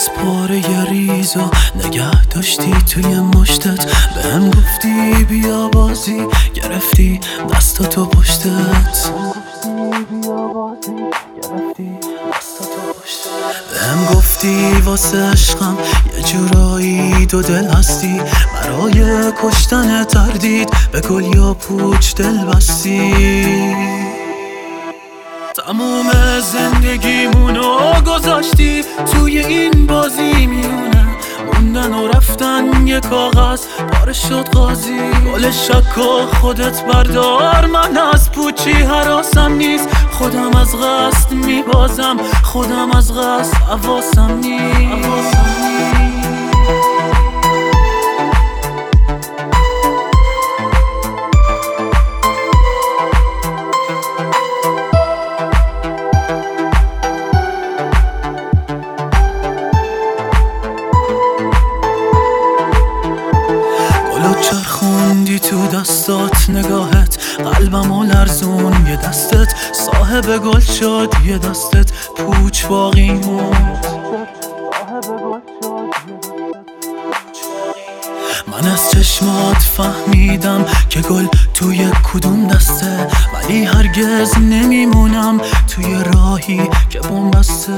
از پاره ریزو نگه داشتی توی مشتت، بهم گفتی بیا بازی، گرفتی دستاتو پشتت. بهم گفتی واسه عشقم یه جورایی دو دل هستی، برای کشتن تردید به گل یا پوچ دل بستی. تموم زندگیمونو گذاشتی توی این بازی میونه، موندن و رفتن یه کاغذ پاره شد قاضی. گل شک و خودت بردار، من از پوچی حراسم نیست، خودم از قصد میبازم، خودم از قصد حواسم نیست. چرخوندی تو دستات نگاهت، قلبمو لرزون یه دستت، صاحب گل شد یه دستت، پوچ باقی موند. من از چشمات فهمیدم که گل توی کدوم دسته، ولی هرگز نمیمونم توی راهی که بنبسته.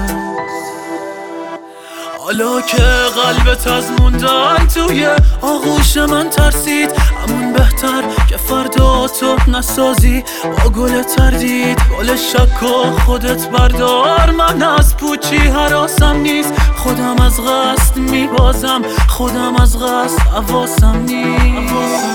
حالا که قلبت از موندن توی آغوش من ترسید، همون بهتر که فردا تو نسازی با گل تردید. گل شک و خودت بردار، من از پوچی حراسم نیست، خودم از قصد میبازم، خودم از قصد حواسم نیست.